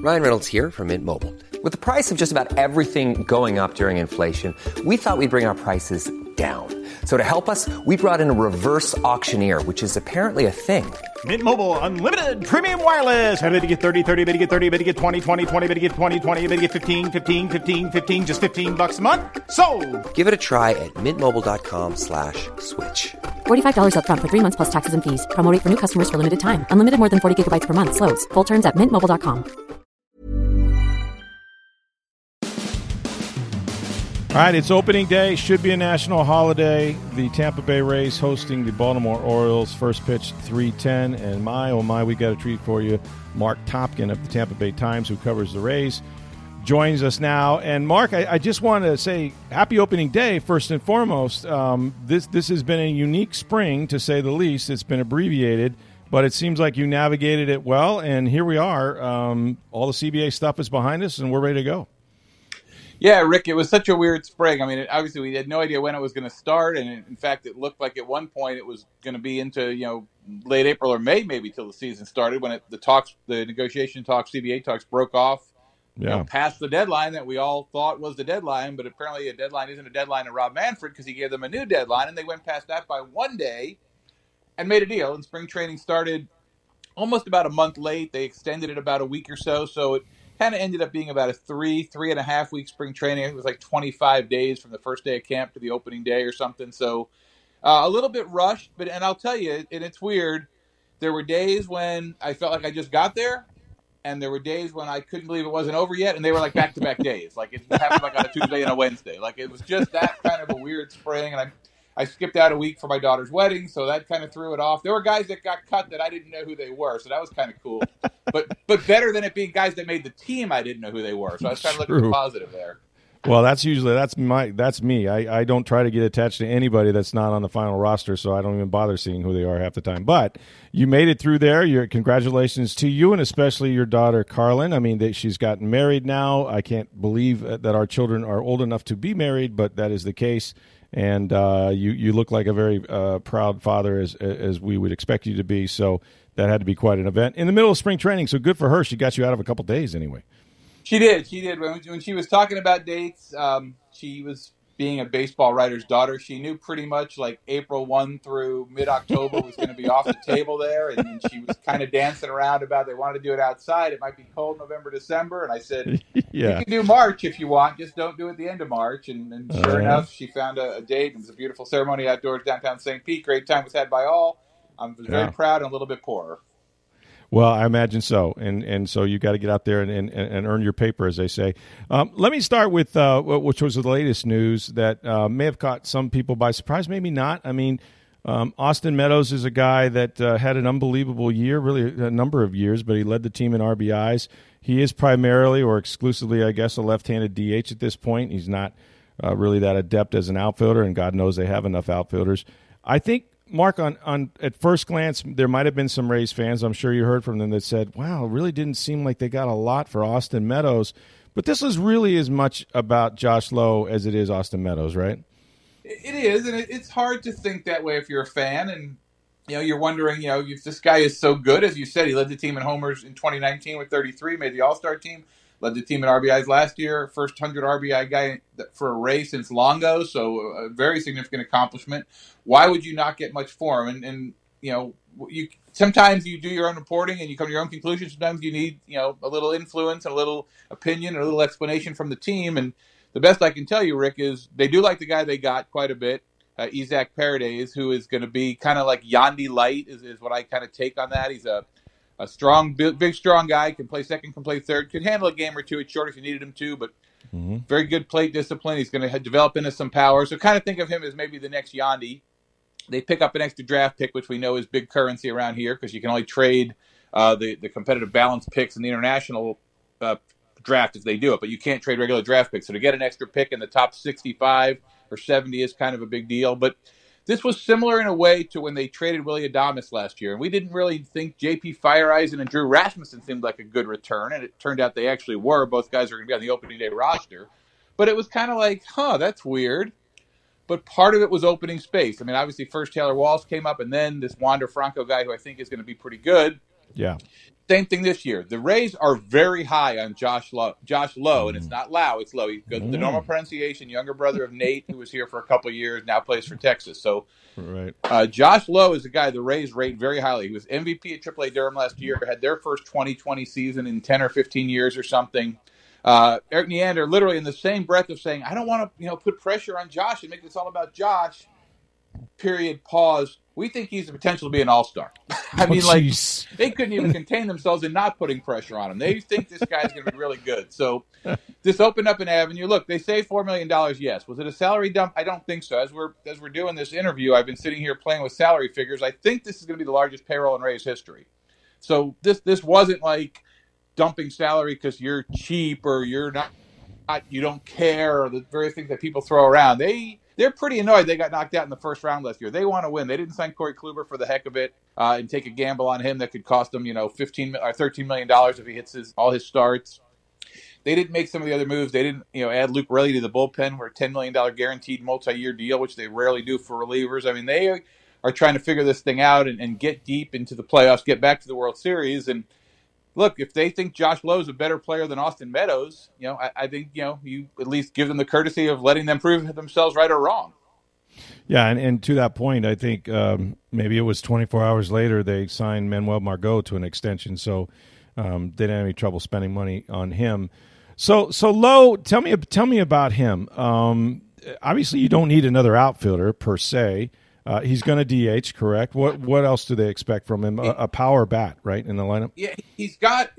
Ryan Reynolds here from Mint Mobile. With the price of just about everything going up during inflation, we thought we'd bring our prices down. So to help us, we brought in a reverse auctioneer, which is apparently a thing. Mint Mobile Unlimited Premium Wireless. How to get 30, 30, bit to get 30, bit to get 20, 20, 20, bit to get 20, 20, bit to get 15, 15, 15, 15, just $15 a month? Sold! Give it a try at mintmobile.com/switch. $45 up front for 3 months plus taxes and fees. Promo rate for new customers for limited time. Unlimited more than 40 gigabytes per month. Slows full terms at mintmobile.com. All right, it's opening day. Should be a national holiday. The Tampa Bay Rays hosting the Baltimore Orioles. First pitch, 3:10. And my, oh my, we got a treat for you. Mark Topkin of the Tampa Bay Times, who covers the Rays, joins us now. And Mark, I just want to say happy opening day, first and foremost. This has been a unique spring, to say the least. It's been abbreviated, but it seems like you navigated it well. And here we are. All the CBA stuff is behind us, and we're ready to go. Yeah, Rick, it was such a weird spring. I mean, obviously we had no idea when it was going to start, and in fact, it looked like at one point it was going to be into late April or May, maybe till the season started, when the negotiation talks, CBA talks broke off, past the deadline that we all thought was the deadline, but apparently a deadline isn't a deadline to Rob Manfred because he gave them a new deadline, and they went past that by one day and made a deal. And spring training started almost about a month late. They extended it about a week or so, so it kind of ended up being about a 3.5 week spring training. It was like 25 days from the first day of camp to the opening day or something. So a little bit rushed, and I'll tell you, and it's weird, there were days when I felt like I just got there, and there were days when I couldn't believe it wasn't over yet, and they were like back-to-back days. Like it happened like on a Tuesday and a Wednesday. Like it was just that kind of a weird spring, and I skipped out a week for my daughter's wedding, so that kind of threw it off. There were guys that got cut that I didn't know who they were, so that was kind of cool. But better than it being guys that made the team I didn't know who they were. So I was kind of looking at the positive there. Well, that's me. I don't try to get attached to anybody that's not on the final roster, so I don't even bother seeing who they are half the time. But you made it through there. Congratulations to you, and especially your daughter, Carlin. I mean, she's gotten married now. I can't believe that our children are old enough to be married, but that is the case. And you look like a very proud father, as we would expect you to be. So that had to be quite an event in the middle of spring training. So good for her. She got you out of a couple days anyway. She did. When she was talking about dates, she was being a baseball writer's daughter. She knew pretty much like April 1 through mid-October was going to be off the table there. And she was kind of dancing around about they wanted to do it outside. It might be cold November, December. And I said, You can do March if you want. Just don't do it the end of March. And sure enough, she found a date. It was a beautiful ceremony outdoors downtown St. Pete. Great time was had by all. I was very proud and a little bit poorer. Well, I imagine so, and so you got to get out there and earn your paper, as they say. Let me start with which was the latest news that may have caught some people by surprise, maybe not. I mean, Austin Meadows is a guy that had an unbelievable year, really a number of years, but he led the team in RBIs. He is primarily or exclusively, I guess, a left-handed DH at this point. He's not really that adept as an outfielder, and God knows they have enough outfielders. I think, Mark, on at first glance, there might have been some Rays fans, I'm sure you heard from them, that said, wow, it really didn't seem like they got a lot for Austin Meadows. But this is really as much about Josh Lowe as it is Austin Meadows, right? It is, and it's hard to think that way if you're a fan. And, you're wondering, if this guy is so good. As you said, he led the team in homers in 2019 with 33, made the All-Star team, led the team in RBIs last year, first 100 RBI guy for a Ray since Longo, so a very significant accomplishment. Why would you not get much for him? And you sometimes you do your own reporting and you come to your own conclusions. Sometimes you need, a little influence, a little opinion, a little explanation from the team. And the best I can tell you, Rick, is they do like the guy they got quite a bit, Isaac Paredes, who is going to be kind of like Yandy Light is what I kind of take on that. He's a strong, big, strong guy, can play second, can play third, could handle a game or two at short if you needed him to, but very good plate discipline. He's going to develop into some power. So kind of think of him as maybe the next Yandy. They pick up an extra draft pick, which we know is big currency around here because you can only trade the competitive balance picks in the international draft if they do it, but you can't trade regular draft picks. So to get an extra pick in the top 65 or 70 is kind of a big deal. But this was similar in a way to when they traded Willy Adames last year. And we didn't really think J.P. Feyereisen and Drew Rasmussen seemed like a good return, and it turned out they actually were. Both guys are going to be on the opening day roster. But it was kind of like, that's weird. But part of it was opening space. I mean, obviously first Taylor Walsh came up, and then this Wander Franco guy who I think is going to be pretty good. Yeah. Same thing this year. The Rays are very high on Josh Lowe, and it's not Lau, it's Lowe. The normal pronunciation, younger brother of Nate, who was here for a couple of years, now plays for Texas. So right. Josh Lowe is a guy the Rays rate very highly. He was MVP at AAA Durham last year, had their first 2020 season in 10 or 15 years or something. Eric Neander, literally in the same breath of saying, I don't want to put pressure on Josh and make this all about Josh, period, pause. We think he's the potential to be an all-star. I mean, they couldn't even contain themselves in not putting pressure on him. They think this guy's going to be really good. So this opened up an avenue. Look, they saved $4 million, yes. Was it a salary dump? I don't think so. As we're doing this interview, I've been sitting here playing with salary figures. I think this is going to be the largest payroll in Rays history. So this wasn't like dumping salary because you're cheap or you don't care, or the various things that people throw around. They're pretty annoyed they got knocked out in the first round last year. They want to win. They didn't sign Corey Kluber for the heck of it and take a gamble on him that could cost them, $15 or $13 million if he hits all his starts. They didn't make some of the other moves. They didn't, add Luke Riley to the bullpen for a $10 million guaranteed multi-year deal, which they rarely do for relievers. I mean, they are trying to figure this thing out and get deep into the playoffs, get back to the World Series. And look, if they think Josh Lowe is a better player than Austin Meadows, I think, you at least give them the courtesy of letting them prove themselves right or wrong. Yeah, and to that point, I think maybe it was 24 hours later they signed Manuel Margot to an extension, so they didn't have any trouble spending money on him. So Lowe, tell me about him. Obviously, you don't need another outfielder per se. He's going to DH, correct? What else do they expect from him? A power bat, right, in the lineup? Yeah, he's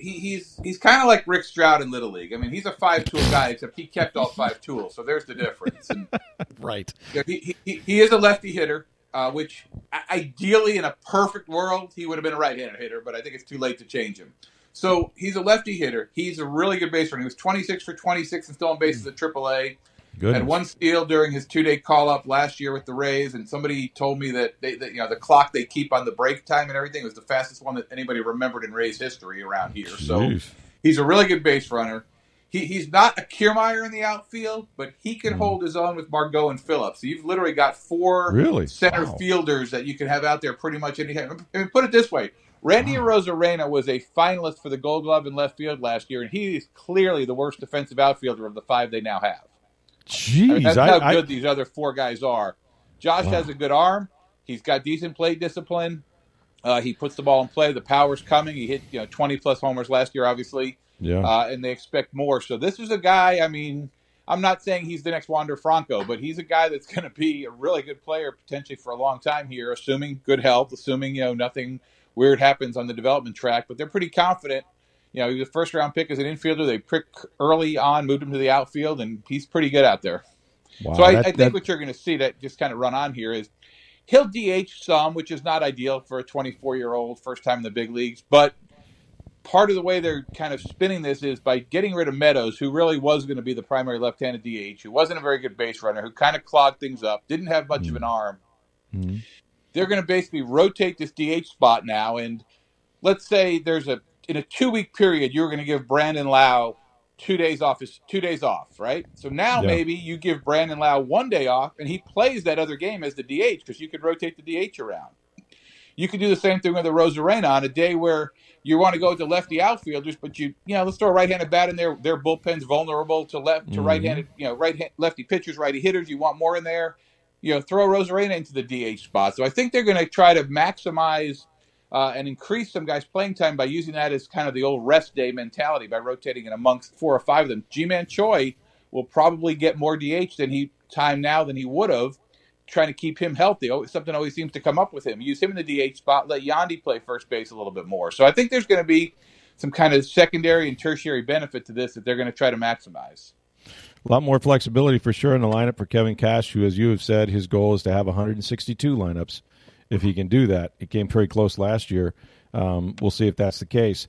kind of like Rick Stroud in Little League. I mean, he's a 5-tool guy, except he kept all 5 tools, so there's the difference. And, right. He is a lefty hitter, which ideally in a perfect world he would have been a right-handed hitter, but I think it's too late to change him. So he's a lefty hitter. He's a really good base runner. He was 26 for 26 and stolen bases at AAA. Goodness. Had one steal during his 2-day call-up last year with the Rays, and somebody told me that the clock they keep on the break time and everything was the fastest one that anybody remembered in Rays history around here. So he's a really good base runner. He's not a Kiermaier in the outfield, but he can hold his own with Margot and Phillips. So you've literally got 4 center fielders that you can have out there pretty much any time. I mean, put it this way. Randy Arozarena was a finalist for the Gold Glove in left field last year, and he is clearly the worst defensive outfielder of the 5 they now have. Jeez, I mean, that's how good these other 4 guys are. Josh has a good arm. He's got decent plate discipline. He puts the ball in play. The power's coming. He hit 20-plus homers last year, obviously. Yeah. And they expect more. So this is a guy, I mean, I'm not saying he's the next Wander Franco, but he's a guy that's going to be a really good player potentially for a long time here, assuming good health, assuming nothing weird happens on the development track. But they're pretty confident. He was a first-round pick as an infielder. They picked early on, moved him to the outfield, and he's pretty good out there. Wow, so I think what you're going to see that just kind of run on here is he'll DH some, which is not ideal for a 24-year-old, first time in the big leagues. But part of the way they're kind of spinning this is by getting rid of Meadows, who really was going to be the primary left-handed DH, who wasn't a very good base runner, who kind of clogged things up, didn't have much of an arm. Mm-hmm. They're going to basically rotate this DH spot now, and let's say in a 2-week period, you're going to give Brandon Lau 2 days off, right? So now maybe you give Brandon Lau 1 day off, and he plays that other game as the DH because you could rotate the DH around. You could do the same thing with the Arozarena on a day where you want to go to lefty outfielders, but let's throw a right-handed bat in there. Their bullpen's vulnerable to right-handed, lefty pitchers, righty hitters. You want more in there. Throw Arozarena into the DH spot. So I think they're going to try to maximize and increase some guys' playing time by using that as kind of the old rest day mentality by rotating it amongst 4 or 5 of them. Ji-Man Choi will probably get more DH than he would have, trying to keep him healthy. Something always seems to come up with him. Use him in the DH spot, let Yandy play first base a little bit more. So I think there's going to be some kind of secondary and tertiary benefit to this that they're going to try to maximize. A lot more flexibility for sure in the lineup for Kevin Cash, who, as you have said, his goal is to have 162 lineups. If he can do that, it came pretty close last year. We'll see if that's the case.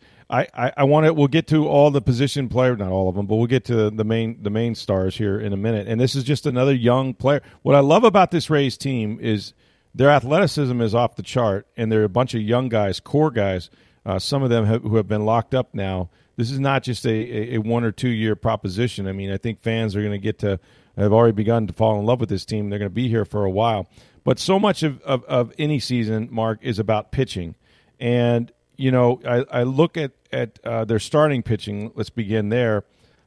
We'll get to all the position players, not all of them, but we'll get to the main stars here in a minute. And this is just another young player. What I love about this Rays team is their athleticism is off the chart, and they're a bunch of young guys, core guys. Some of them who have been locked up now. This is not just a 1 or 2 year proposition. I mean, I think fans are going to have already begun to fall in love with this team. They're going to be here for a while. But so much of any season, Mark, is about pitching. And, I look at their starting pitching. Let's begin there.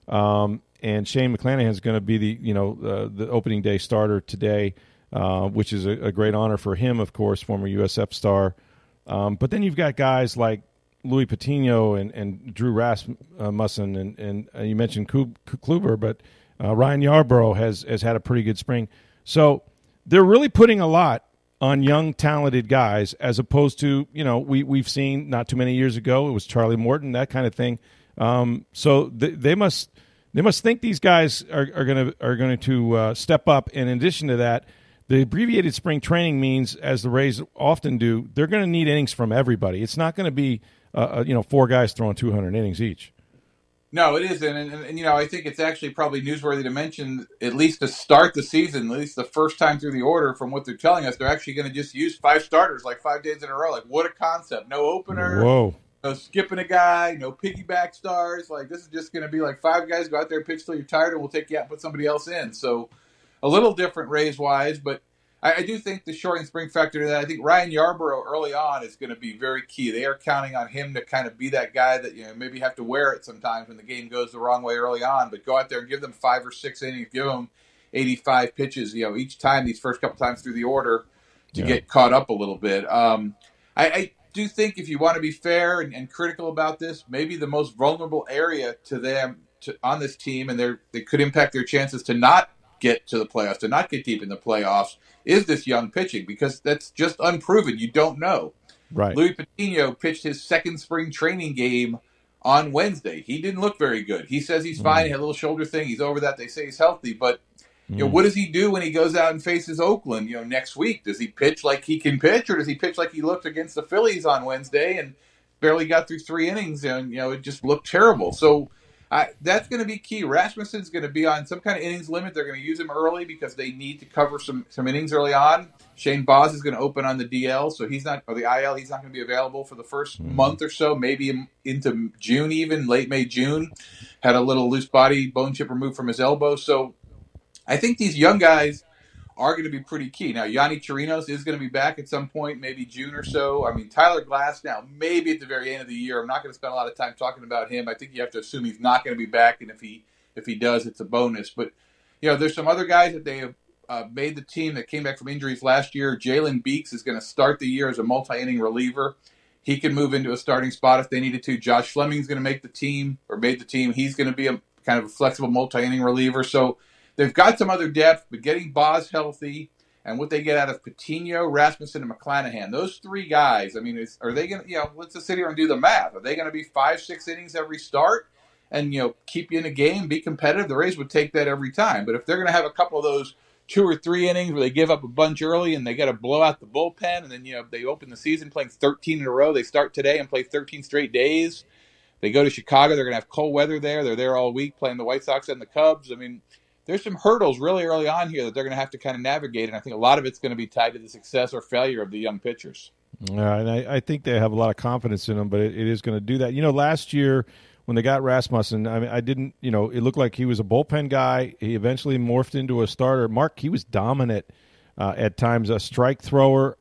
And Shane McClanahan is going to be the opening day starter today, which is a great honor for him, of course, former USF star. But then you've got guys like Louis Patino and Drew Rasmussen, and you mentioned Kluber, but Ryan Yarbrough has had a pretty good spring. So they're really putting a lot on young, talented guys, as opposed to, we've seen not too many years ago, it was Charlie Morton, that kind of thing. So they must think these guys are going to step up. And in addition to that, the abbreviated spring training means, as the Rays often do, they're going to need innings from everybody. It's not going to be 4 guys throwing 200 innings each. No, it isn't. And I think it's actually probably newsworthy to mention, at least to start the season, at least the first time through the order, from what they're telling us, they're actually going to just use 5 starters, like 5 days in a row. Like, what a concept. No opener. Whoa. No skipping a guy, no piggyback stars. Like, this is just going to be like 5 guys go out there, pitch till you're tired, and we'll take you out and put somebody else in. So a little different Rays-wise, but I do think the shortened spring factor to that. I think Ryan Yarbrough early on is going to be very key. They are counting on him to kind of be that guy that, maybe have to wear it sometimes when the game goes the wrong way early on, but go out there and give them 5 or 6 innings, give them 85 pitches, each time, these first couple times through the order to get caught up a little bit. I do think, if you want to be fair and critical about this, maybe the most vulnerable area to them on this team, and they could impact their chances to not get to the playoffs, to not get deep in the playoffs, is this young pitching, because that's just unproven. You don't know. Right. Louis Patino pitched his second spring training game on Wednesday. He didn't look very good. He says he's fine. He had a little shoulder thing. He's over that. They say he's healthy. But what does he do when he goes out and faces Oakland next week? Does he pitch like he can pitch, or does he pitch like he looked against the Phillies on Wednesday and barely got through 3 innings and it just looked terrible? So that's going to be key. Rasmussen's going to be on some kind of innings limit. They're going to use him early because they need to cover some innings early on. Shane Baz is going to open on the DL, so he's not, or the IL. He's not going to be available for the first month or so, maybe into June, even late May, June. Had a little loose body bone chip removed from his elbow. So I think these young guys are going to be pretty key. Now, Yanni Chirinos is going to be back at some point, maybe June or so. I mean, Tyler Glasnow, maybe at the very end of the year. I'm not going to spend a lot of time talking about him. I think you have to assume he's not going to be back, and if he does, it's a bonus. But, there's some other guys that they have made the team that came back from injuries last year. Jalen Beeks is going to start the year as a multi-inning reliever. He can move into a starting spot if they needed to. Josh Fleming's going to make the team, or made the team. He's going to be a kind of a flexible multi-inning reliever. So they've got some other depth, but getting Baz healthy and what they get out of Patino, Rasmussen, and McClanahan, those 3 guys, I mean, are they going to, let's just sit here and do the math. Are they going to be 5-6 innings every start and, keep you in a game, be competitive? The Rays would take that every time. But if they're going to have a couple of those 2 or 3 innings where they give up a bunch early and they got to blow out the bullpen, and then, they open the season playing 13 in a row. They start today and play 13 straight days. They go to Chicago. They're going to have cold weather there. They're there all week playing the White Sox and the Cubs. I mean, there's some hurdles really early on here that they're going to have to kind of navigate, and I think a lot of it's going to be tied to the success or failure of the young pitchers. And I think they have a lot of confidence in them, but it is going to do that. Last year when they got Rasmussen, I mean, I didn't, it looked like he was a bullpen guy. He eventually morphed into a starter. Mark, he was dominant at times, a strike thrower.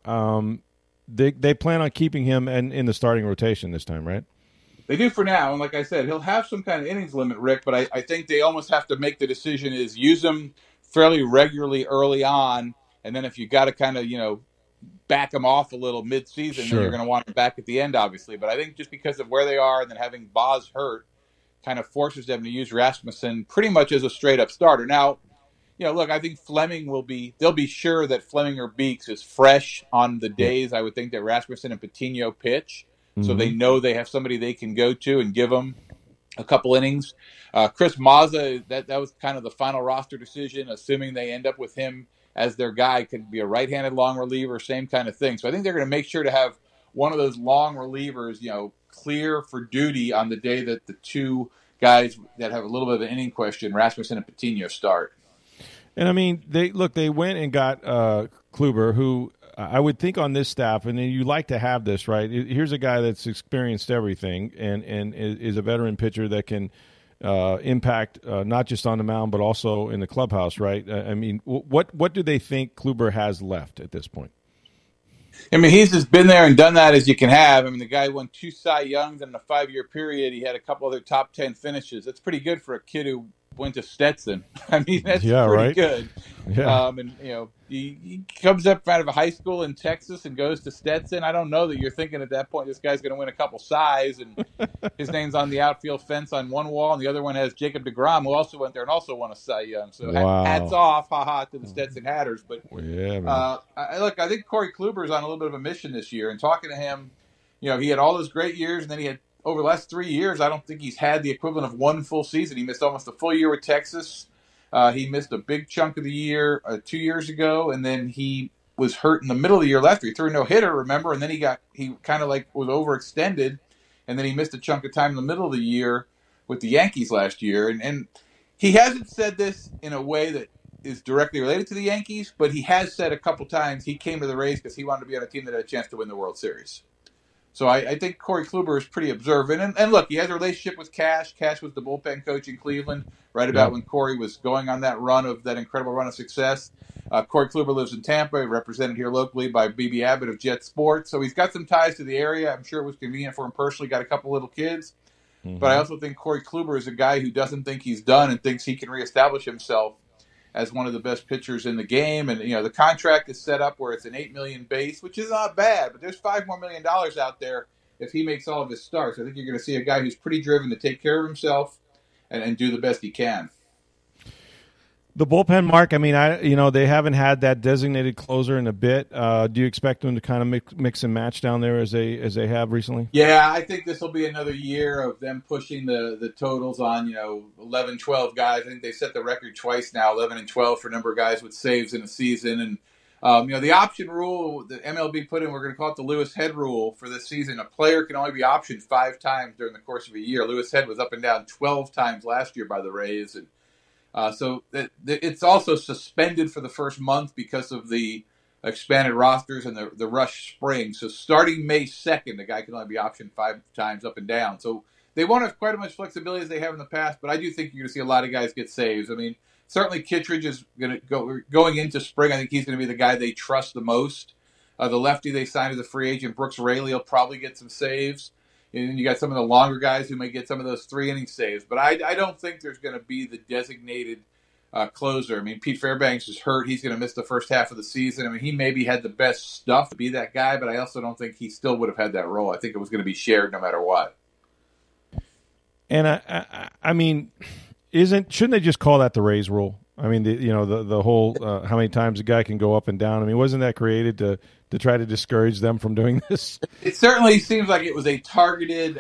They plan on keeping him in the starting rotation this time, right? They do for now, and like I said, he'll have some kind of innings limit, Rick, but I think they almost have to make the decision is use him fairly regularly early on, and then if you got to kind of, back him off a little mid-season, then you're going to want him back at the end, obviously. But I think just because of where they are and then having Baz hurt kind of forces them to use Rasmussen pretty much as a straight-up starter. Now, look, I think they'll be sure that Fleming or Beeks is fresh on the days I would think that Rasmussen and Patino pitch. So they know they have somebody they can go to and give them a couple innings. Chris Mazza, that was kind of the final roster decision, assuming they end up with him as their guy. Could be a right-handed long reliever, same kind of thing. So I think they're going to make sure to have one of those long relievers, clear for duty on the day that the 2 guys that have a little bit of an inning question, Rasmussen and Patino, start. And I mean, they went and got Kluber, who I would think on this staff, and you like to have this, right? Here's a guy that's experienced everything and is a veteran pitcher that can impact not just on the mound but also in the clubhouse, right? I mean, what do they think Kluber has left at this point? I mean, he's just been there and done that as you can have. I mean, the guy won 2 Cy Youngs in a 5-year period. He had a couple other top 10 finishes. That's pretty good for a kid who went to Stetson. I mean, that's pretty good. Yeah. And he comes up out of a high school in Texas and goes to Stetson. I don't know that you're thinking at that point this guy's going to win a couple Cys, and his name's on the outfield fence on one wall, and the other one has Jacob deGrom, who also went there and also won a Cy Young. So hats off, to the Stetson Hatters. But I think Corey Kluber's on a little bit of a mission this year. And talking to him, he had all those great years, and then he had over the last 3 years, I don't think he's had the equivalent of one full season. He missed almost a full year with Texas. He missed a big chunk of the year 2 years ago, and then he was hurt in the middle of the year last year. He threw a no-hitter, remember? And then he kind of like was overextended, and then he missed a chunk of time in the middle of the year with the Yankees last year. And he hasn't said this in a way that is directly related to the Yankees, but he has said a couple times he came to the Rays because he wanted to be on a team that had a chance to win the World Series. So I think Corey Kluber is pretty observant. And look, he has a relationship with Cash. Cash was the bullpen coach in Cleveland right about when Corey was going on that incredible run of success. Corey Kluber lives in Tampa, represented here locally by BB Abbott of Jet Sports. So he's got some ties to the area. I'm sure it was convenient for him personally. Got a couple little kids. Mm-hmm. But I also think Corey Kluber is a guy who doesn't think he's done and thinks he can reestablish himself as one of the best pitchers in the game. And, the contract is set up where it's an $8 million base, which is not bad, but there's $5 more million out there if he makes all of his starts. I think you're going to see a guy who's pretty driven to take care of himself and do the best he can. The bullpen, Mark, I mean, they haven't had that designated closer in a bit. Do you expect them to kind of mix and match down there as they have recently? Yeah, I think this will be another year of them pushing the totals on, 11, 12 guys. I think they set the record twice now, 11 and 12 for a number of guys with saves in a season. And, the option rule that MLB put in, we're going to call it the Lewis Head rule for this season. A player can only be optioned 5 times during the course of a year. Lewis Head was up and down 12 times last year by the Rays, and so it's also suspended for the first month because of the expanded rosters and the rush spring. So starting May 2nd, the guy can only be optioned 5 times up and down. So they won't have quite as much flexibility as they have in the past, but I do think you're going to see a lot of guys get saves. I mean, certainly Kittredge is going into spring. I think he's going to be the guy they trust the most. The lefty they signed as a free agent, Brooks Raley, will probably get some saves. And then you got some of the longer guys who may get some of those 3-inning saves. But I don't think there's going to be the designated closer. I mean, Pete Fairbanks is hurt. He's going to miss the first half of the season. I mean, he maybe had the best stuff to be that guy, but I also don't think he still would have had that role. I think it was going to be shared no matter what. And I mean, shouldn't they just call that the Rays rule? I mean, the whole how many times a guy can go up and down. I mean, wasn't that created to try to discourage them from doing this? It certainly seems like it was a targeted,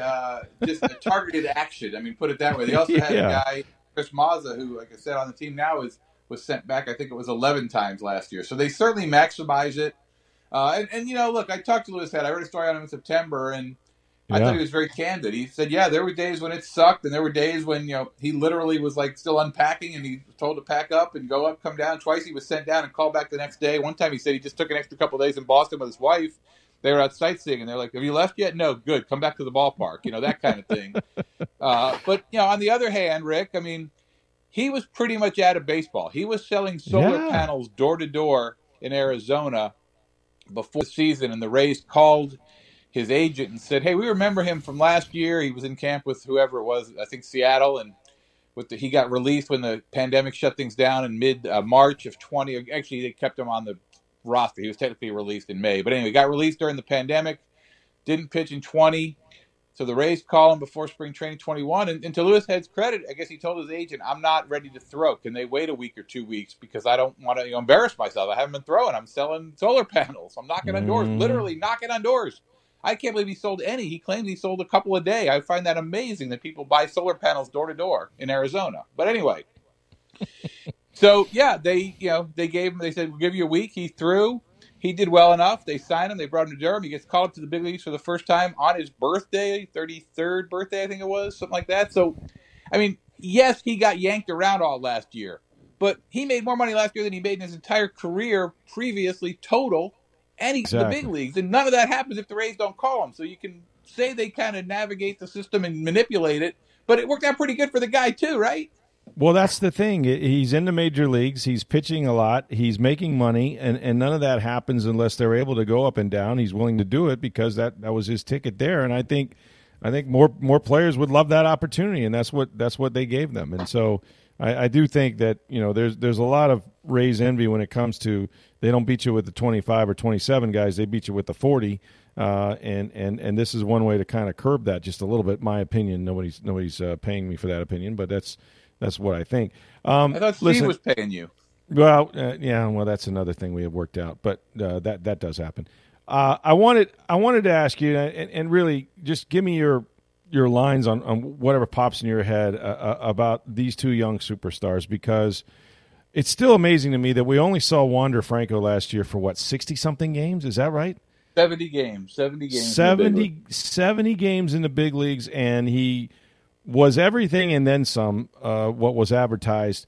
action. I mean, put it that way. They also had a guy, Chris Mazza, who, like I said, on the team now was sent back. I think it was 11 times last year. So they certainly maximize it. And look, I talked to Lewis Head. I read a story on him in September, and I thought he was very candid. He said, there were days when it sucked, and there were days when, he literally was like still unpacking, and he was told to pack up and go up, come down. Twice he was sent down and called back the next day. One time he said he just took an extra couple of days in Boston with his wife. They were out sightseeing, and they're like, have you left yet? No, good. Come back to the ballpark, that kind of thing. But, on the other hand, Rick, I mean, he was pretty much out of baseball. He was selling solar panels door to door in Arizona before the season, and the Rays called his agent and said, hey, we remember him from last year. He was in camp with whoever it was, I think Seattle, and he got released when the pandemic shut things down in mid-March of 20. Actually, they kept him on the roster. He was technically released in May. But anyway, got released during the pandemic, didn't pitch in 20. So the Rays call him before spring training 21. And to Lewis Head's credit, I guess he told his agent, I'm not ready to throw. Can they wait a week or 2 weeks? Because I don't want to embarrass myself. I haven't been throwing. I'm selling solar panels. I'm knocking on doors, literally knocking on doors. I can't believe he sold any. He claims he sold a couple a day. I find that amazing that people buy solar panels door to door in Arizona. But anyway, so they said, we'll give you a week. He threw. He did well enough. They signed him. They brought him to Durham. He gets called up to the big leagues for the first time on his birthday, 33rd birthday, I think it was, something like that. So, I mean, yes, he got yanked around all last year, but he made more money last year than he made in his entire career previously total. And he's in the big leagues, and none of that happens if the Rays don't call him. So you can say they kind of navigate the system and manipulate it, but it worked out pretty good for the guy too, right? Well, that's the thing. He's in the major leagues. He's pitching a lot. He's making money, and none of that happens unless they're able to go up and down. He's willing to do it because that was his ticket there. And I think more players would love that opportunity, and that's what they gave them. And so I do think that there's a lot of Rays envy when it comes to they don't beat you with the 25 or 27 guys. They beat you with the 40. And this is one way to kind of curb that just a little bit. My opinion. Nobody's paying me for that opinion, but that's what I think. I thought Steve was paying you. Well, well, that's another thing we have worked out, but that does happen. I wanted to ask you, and really just give me your lines on whatever pops in your head about these two young superstars, because it's still amazing to me that we only saw Wander Franco last year for 60-something games. Is that right? 70 games. 70 games in the big leagues, and he was everything and then some, what was advertised.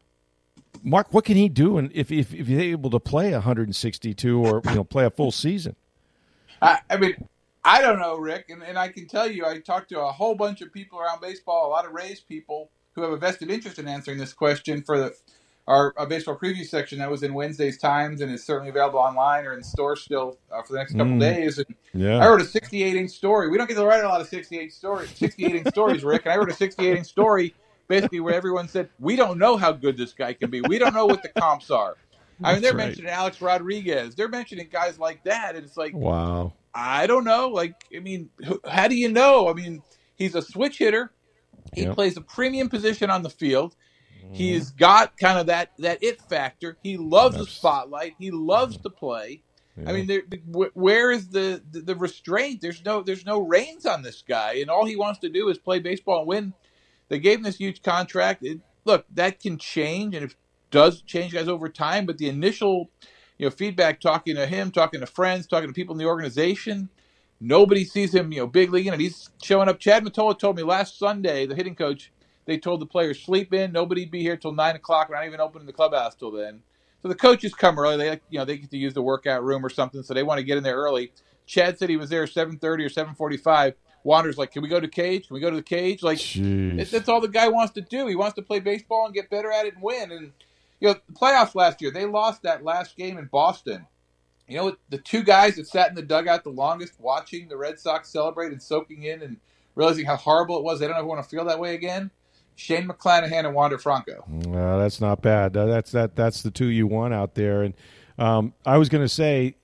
Mark, what can he do if he's able to play 162 or play a full season? I mean, I don't know, Rick, and I can tell you I talked to a whole bunch of people around baseball, a lot of Rays people who have a vested interest in answering this question for our baseball preview section that was in Wednesday's Times and is certainly available online or in stores still for the next couple days. And I wrote a 68-inch story. We don't get to write a lot of 68-inch stories, Rick. And I wrote a 68-inch story basically where everyone said, we don't know how good this guy can be. We don't know what the comps are. I mean, they're mentioning Alex Rodriguez. They're mentioning guys like that. And it's like, wow, I don't know. Like, I mean, how do you know? I mean, he's a switch hitter. He plays a premium position on the field. He's got kind of that it factor. He loves the spotlight. He loves to play. Yeah. I mean, where is the restraint? There's no reins on this guy, and all he wants to do is play baseball and win. They gave him this huge contract. Look, that can change, and it does change guys over time. But the initial, feedback, talking to him, talking to friends, talking to people in the organization, nobody sees him, big league, and he's showing up. Chad Mottola told me last Sunday, the hitting coach. They told the players, sleep in. Nobody'd be here till 9 o'clock. We're not even opening the clubhouse till then. So the coaches come early. They get to use the workout room or something, so they want to get in there early. Chad said he was there at 7:30 or 7:45. Wander's like, can we go to cage? Can we go to the cage? Like, that's all the guy wants to do. He wants to play baseball and get better at it and win. And, the playoffs last year, they lost that last game in Boston. The two guys that sat in the dugout the longest watching the Red Sox celebrate and soaking in and realizing how horrible it was, they don't ever want to feel that way again. Shane McClanahan and Wander Franco. Well, that's not bad. That's the two you want out there. And I was going to say,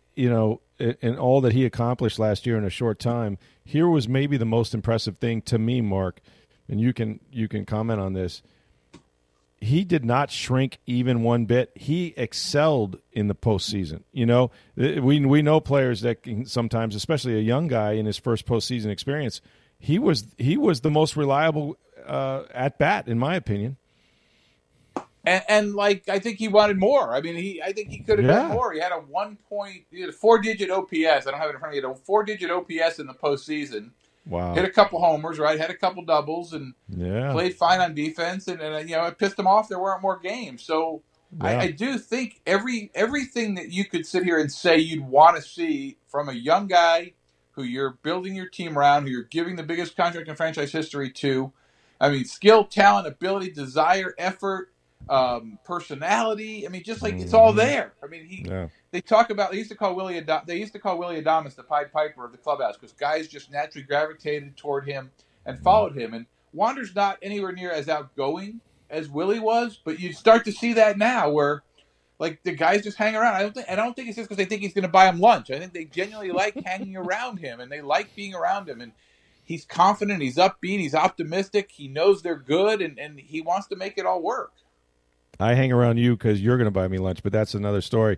in all that he accomplished last year in a short time, here was maybe the most impressive thing to me, Mark, and you can comment on this. He did not shrink even one bit. He excelled in the postseason. We know players that can sometimes, especially a young guy in his first postseason experience, he was the most reliable at bat, in my opinion. And I think he wanted more. I mean, I think he could have done more. He had a 4-digit OPS. I don't have it in front of me. He had a 4-digit OPS in the postseason. Wow. Hit a couple homers, right? Had a couple doubles, and played fine on defense. And it pissed him off. There weren't more games. So I do think everything that you could sit here and say you'd want to see from a young guy who you're building your team around, who you're giving the biggest contract in franchise history to. I mean, skill, talent, ability, desire, effort, personality. I mean, just like it's all there. I mean, they used to call Willie Adames the Pied Piper of the clubhouse because guys just naturally gravitated toward him and followed him. And Wander's not anywhere near as outgoing as Willie was, but you start to see that now where the guys just hang around. I don't think it's just because they think he's going to buy them lunch. I think they genuinely like hanging around him and they like being around him. And he's confident, he's upbeat, he's optimistic, he knows they're good, and he wants to make it all work. I hang around you because you're going to buy me lunch, but that's another story.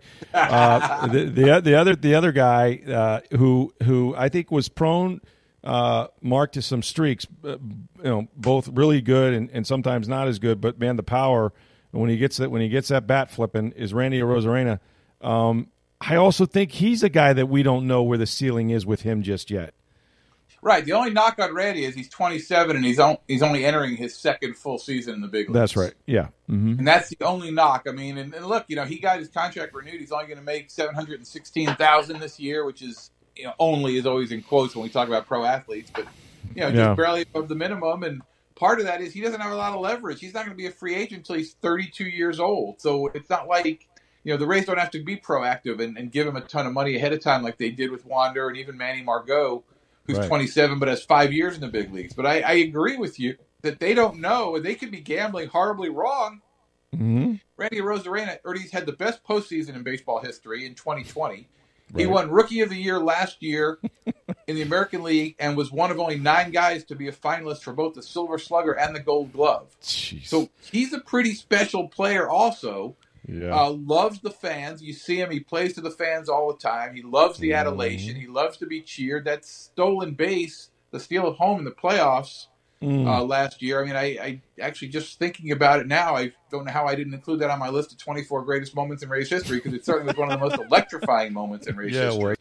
The other guy who I think was prone, Mark, to some streaks, both really good and sometimes not as good. But man, the power when he gets that bat flipping is Randy Arozarena. I also think he's a guy that we don't know where the ceiling is with him just yet. Right. The only knock on Randy is he's 27 and he's only entering his second full season in the big leagues. That's right. Yeah. Mm-hmm. And that's the only knock. I mean, and look, he got his contract renewed. He's only going to make $716,000 this year, which is only is always in quotes when we talk about pro athletes, but just barely above the minimum. And part of that is he doesn't have a lot of leverage. He's not going to be a free agent until he's 32 years old. So it's not like, the Rays don't have to be proactive and give him a ton of money ahead of time like they did with Wander and even Manny Margot, who's Right. 27 but has 5 years in the big leagues. But I agree with you that they don't know, and they could be gambling horribly wrong. Mm-hmm. Randy Arozarena already had the best postseason in baseball history in 2020. He Right. won Rookie of the Year last year in the American League and was one of only 9 guys to be a finalist for both the Silver Slugger and the Gold Glove. Jeez. So he's a pretty special player also. yeah. Loves the fans. You see him. He plays to the fans all the time. He loves the adulation. He loves to be cheered. That stolen base, the steal of home in the playoffs last year. I mean, I actually just thinking about it now, I don't know how I didn't include that on my list of 24 greatest moments in Rays history, because it certainly was one of the most electrifying moments in Rays history.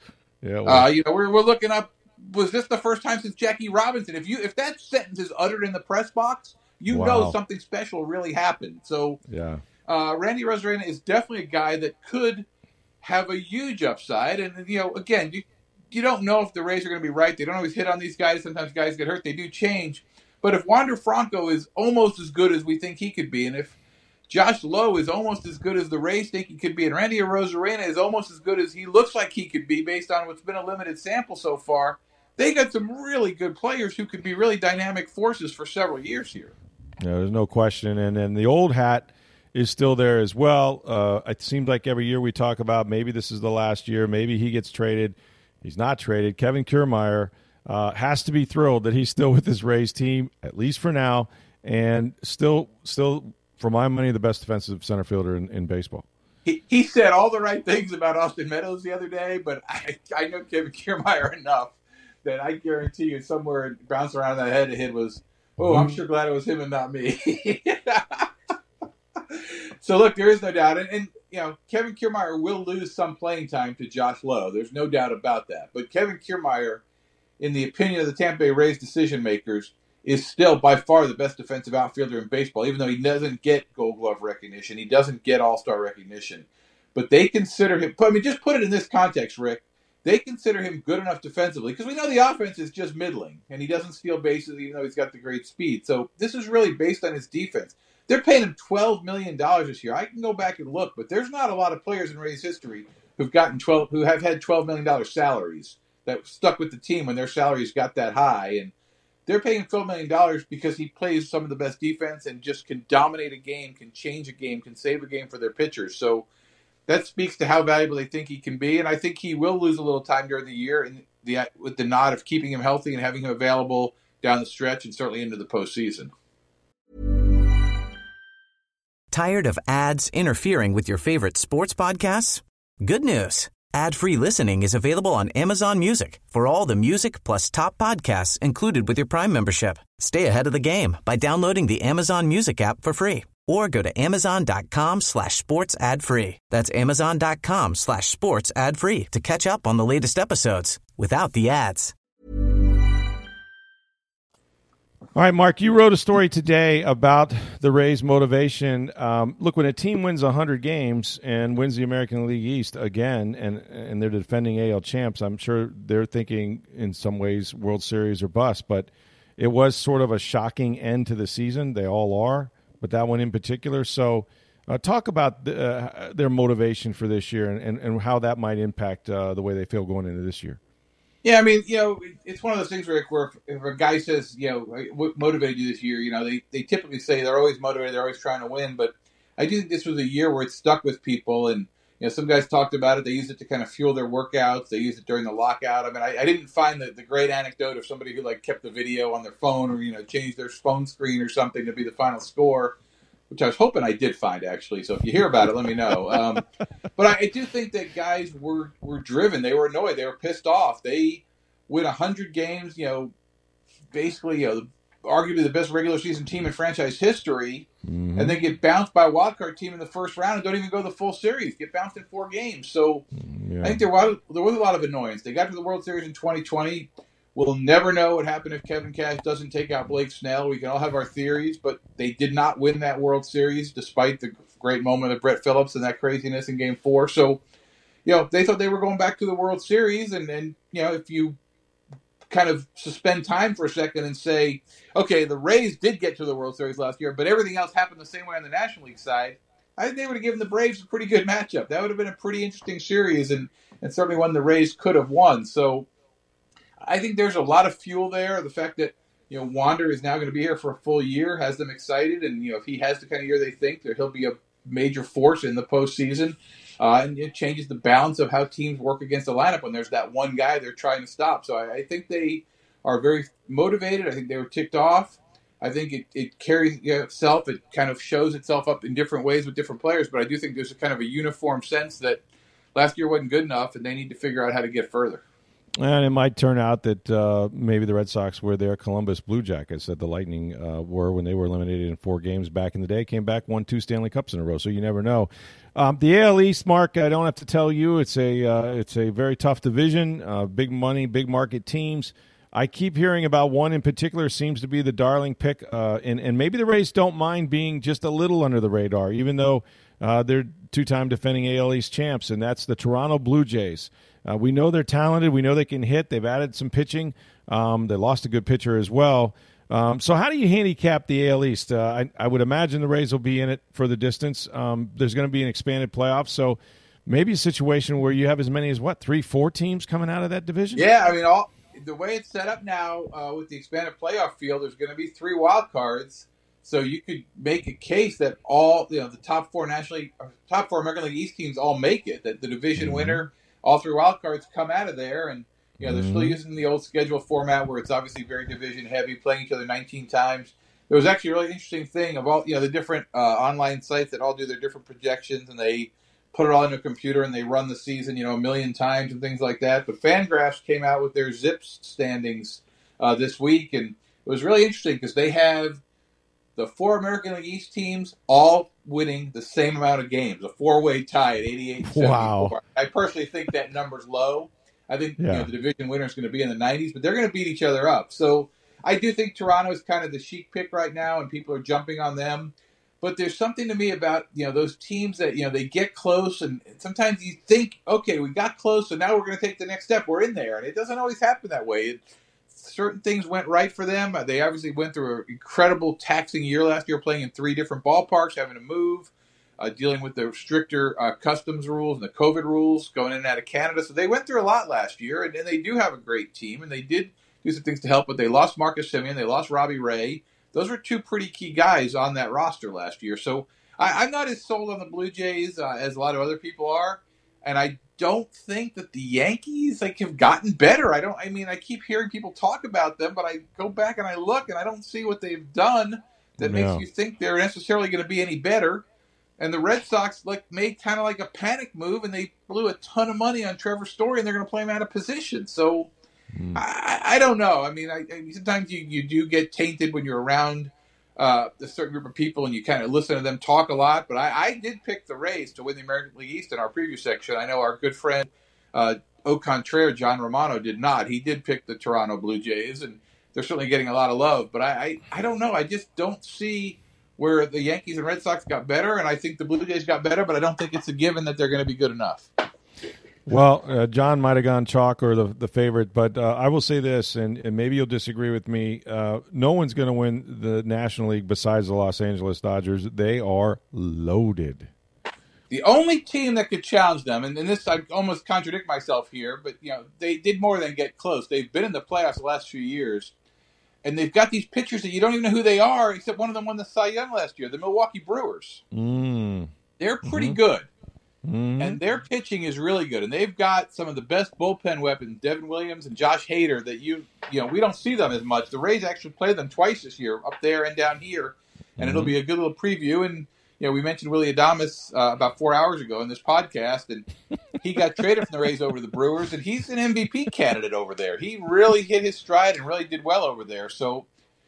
We're looking up, was this the first time since Jackie Robinson? If that sentence is uttered in the press box, you know something special really happened. So yeah. Randy Arozarena is definitely a guy that could have a huge upside. And, again, you don't know if the Rays are going to be right. They don't always hit on these guys. Sometimes guys get hurt. They do change. But if Wander Franco is almost as good as we think he could be, and if Josh Lowe is almost as good as the Rays think he could be, and Randy Arozarena is almost as good as he looks like he could be based on what's been a limited sample so far, they got some really good players who could be really dynamic forces for several years here. Yeah, there's no question. And then the old hat is still there as well. It seems like every year we talk about maybe this is the last year, maybe he gets traded. He's not traded. Kevin Kiermaier has to be thrilled that he's still with his Rays team, at least for now, and still, for my money, the best defensive center fielder in baseball. He said all the right things about Austin Meadows the other day, but I know Kevin Kiermaier enough that I guarantee you somewhere bouncing around that head of his was, I'm sure glad it was him and not me. So, look, there is no doubt. And Kevin Kiermaier will lose some playing time to Josh Lowe. There's no doubt about that. But Kevin Kiermaier, in the opinion of the Tampa Bay Rays decision makers, is still by far the best defensive outfielder in baseball, even though he doesn't get Gold Glove recognition. He doesn't get All-Star recognition. But they consider him, just put it in this context, Rick. They consider him good enough defensively, because we know the offense is just middling, and he doesn't steal bases even though he's got the great speed. So this is really based on his defense. They're paying him $12 million this year. I can go back and look, but there's not a lot of players in Rays history who have had $12 million salaries that stuck with the team when their salaries got that high. And they're paying $12 million because he plays some of the best defense and just can dominate a game, can change a game, can save a game for their pitchers. So that speaks to how valuable they think he can be. And I think he will lose a little time during the year with the nod of keeping him healthy and having him available down the stretch and certainly into the postseason. Tired of ads interfering with your favorite sports podcasts? Good news. Ad-free listening is available on Amazon Music for all the music plus top podcasts included with your Prime membership. Stay ahead of the game by downloading the Amazon Music app for free or go to amazon.com/sports ad free. That's amazon.com/sports ad free to catch up on the latest episodes without the ads. All right, Mark, you wrote a story today about the Rays' motivation. Look, when a team wins 100 games and wins the American League East again, and they're defending AL champs, I'm sure they're thinking in some ways World Series or bust. But it was sort of a shocking end to the season. They all are, but that one in particular. So talk about their motivation for this year and how that might impact the way they feel going into this year. Yeah, I mean, it's one of those things, Rick, where if a guy says, what motivated you this year, they typically say they're always motivated, they're always trying to win. But I do think this was a year where it stuck with people. And, some guys talked about it. They used it to kind of fuel their workouts. They used it during the lockout. I mean, I didn't find the great anecdote of somebody who, kept the video on their phone or, changed their phone screen or something to be the final score, which I was hoping I did find, actually. So if you hear about it, let me know. But I do think that guys were driven. They were annoyed. They were pissed off. They win 100 games, basically, arguably the best regular season team in franchise history, and then get bounced by a wildcard team in the first round and don't even go the full series, get bounced in 4 games. So I think there was a lot of annoyance. They got to the World Series in 2020. We'll never know what happened if Kevin Cash doesn't take out Blake Snell. We can all have our theories, but they did not win that World Series despite the great moment of Brett Phillips and that craziness in Game 4. So, they thought they were going back to the World Series, and if you kind of suspend time for a second and say, okay, the Rays did get to the World Series last year, but everything else happened the same way on the National League side, I think they would have given the Braves a pretty good matchup. That would have been a pretty interesting series, and certainly one the Rays could have won. So I think there's a lot of fuel there. The fact that, Wander is now going to be here for a full year has them excited, and, if he has the kind of year they think, that he'll be a major force in the postseason. And it changes the balance of how teams work against the lineup when there's that one guy they're trying to stop. So I think they are very motivated. I think they were ticked off. I think it carries itself. It kind of shows itself up in different ways with different players. But I do think there's a kind of a uniform sense that last year wasn't good enough, and they need to figure out how to get further. And it might turn out that maybe the Red Sox were their Columbus Blue Jackets that the Lightning were when they were eliminated in 4 games back in the day, came back, won 2 Stanley Cups in a row. So you never know. The AL East, Mark, I don't have to tell you, it's a very tough division, big money, big market teams. I keep hearing about one in particular seems to be the darling pick, and maybe the Rays don't mind being just a little under the radar, even though they're 2-time defending AL East champs, and that's the Toronto Blue Jays. We know they're talented. We know they can hit. They've added some pitching. They lost a good pitcher as well. So how do you handicap the AL East? I would imagine the Rays will be in it for the distance. There's going to be an expanded playoff, so maybe a situation where you have as many as, 3-4 teams coming out of that division? Yeah, I mean, the way it's set up now with the expanded playoff field, there's going to be 3 wild cards. So you could make a case that all the top 4 American League East teams all make it. That the division winner, all 3 wild cards come out of there, and they're still using the old schedule format where it's obviously very division heavy, playing each other 19 times. There was actually a really interesting thing of all the different online sites that all do their different projections, and they put it all in a computer and they run the season, a million times and things like that. But Fangraphs came out with their ZiPS standings this week, and it was really interesting because they have the 4 American League East teams all winning the same amount of games, a 4-way tie at 88-74. Wow. I personally think that number's low. I think the division winner is going to be in the 90s, but they're going to beat each other up. So I do think Toronto is kind of the chic pick right now, and people are jumping on them. But there's something to me about, those teams that, they get close, and sometimes you think, okay, we got close, so now we're going to take the next step. We're in there. And it doesn't always happen that way. Certain things went right for them. They obviously went through an incredible taxing year last year, playing in 3 different ballparks, having to move, dealing with the stricter customs rules and the COVID rules, going in and out of Canada. So they went through a lot last year, and they do have a great team, and they did do some things to help, but they lost Marcus Semien, they lost Robbie Ray. Those were 2 pretty key guys on that roster last year. So I'm not as sold on the Blue Jays as a lot of other people are, and I don't think that the Yankees have gotten better. I keep hearing people talk about them, but I go back and I look and I don't see what they've done that makes you think they're necessarily going to be any better. And the Red Sox made kind of like a panic move, and they blew a ton of money on Trevor Story, and they're going to play him out of position. So I don't know. Sometimes you do get tainted when you're around a certain group of people and you kind of listen to them talk a lot. But I did pick the Rays to win the American League East in our preview section. I know our good friend au contraire, John Romano, did not. He did pick the Toronto Blue Jays, and they're certainly getting a lot of love. But I don't know. I just don't see where the Yankees and Red Sox got better, and I think the Blue Jays got better, but I don't think it's a given that they're going to be good enough. Well, John might have gone chalk or the favorite, but I will say this, and maybe you'll disagree with me. No one's going to win the National League besides the Los Angeles Dodgers. They are loaded. The only team that could challenge them, and this I almost contradict myself here, but they did more than get close. They've been in the playoffs the last few years, and they've got these pitchers that you don't even know who they are, except one of them won the Cy Young last year, the Milwaukee Brewers. They're pretty good. And their pitching is really good, and they've got some of the best bullpen weapons, Devin Williams and Josh Hader, that we don't see them as much. The Rays actually play them twice this year, up there and down here, and it'll be a good little preview. And we mentioned Willy Adames about 4 hours ago in this podcast, and he got traded from the Rays over to the Brewers, and he's an MVP candidate over there. He really hit his stride and really did well over there. So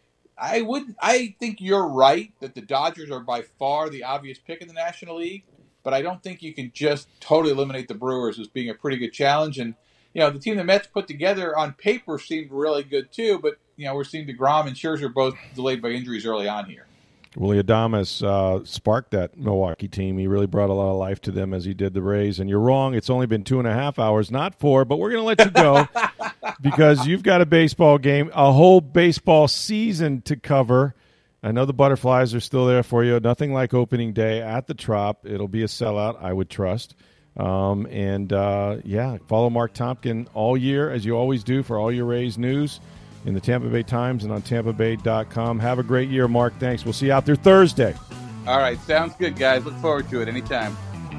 I think you're right that the Dodgers are by far the obvious pick in the National League. But I don't think you can just totally eliminate the Brewers as being a pretty good challenge. And, the team the Mets put together on paper seemed really good too. But, we're seeing DeGrom and Scherzer both delayed by injuries early on here. Willy Adames sparked that Milwaukee team. He really brought a lot of life to them as he did the Rays. And you're wrong. It's only been 2.5 hours, not 4, but we're going to let you go because you've got a baseball game, a whole baseball season to cover. I know the butterflies are still there for you. Nothing like opening day at the Trop. It'll be a sellout, I would trust. Follow Mark Tompkin all year, as you always do, for all your Rays news in the Tampa Bay Times and on TampaBay.com. Have a great year, Mark. Thanks. We'll see you out there Thursday. All right. Sounds good, guys. Look forward to it anytime.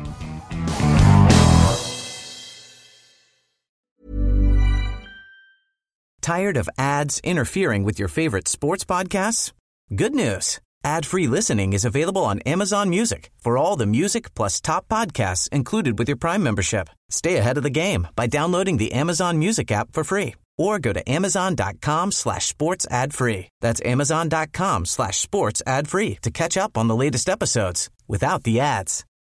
Tired of ads interfering with your favorite sports podcasts? Good news. Ad-free listening is available on Amazon Music for all the music plus top podcasts included with your Prime membership. Stay ahead of the game by downloading the Amazon Music app for free or go to amazon.com/sports ad free. That's amazon.com/sports ad free to catch up on the latest episodes without the ads.